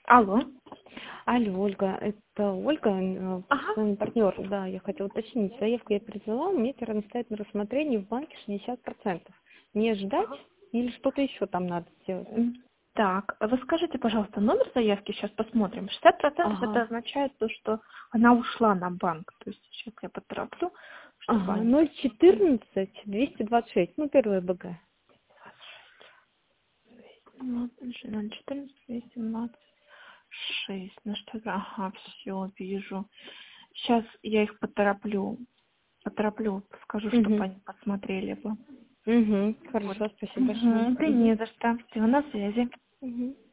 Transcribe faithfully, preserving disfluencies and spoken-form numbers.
Алло. Алло, Ольга, это Ольга, э, Ага. с вами партнер. Да, я хотела уточнить. Заявку я перевела, у меня теперь стоит на рассмотрении в банке шестьдесят процентов. Не ждать Ага. или что-то еще там надо сделать? М, Так, а вы скажите, пожалуйста, номер заявки, сейчас посмотрим. шестьдесят процентов это Ага, означает то, что она ушла на банк. То есть сейчас я потороплю, чтобы ага, они ноль посмотрели. четырнадцать двести двадцать шесть, ну, первое БГ. ноль четырнадцать двести двадцать шесть. Ну что, за- ага, все, вижу. Сейчас я их потороплю. Потороплю, скажу, чтобы Угу, они посмотрели бы. угу, Вот. хорошо, спасибо большое. Угу, да Угу, не за что. Все, на связи. угу.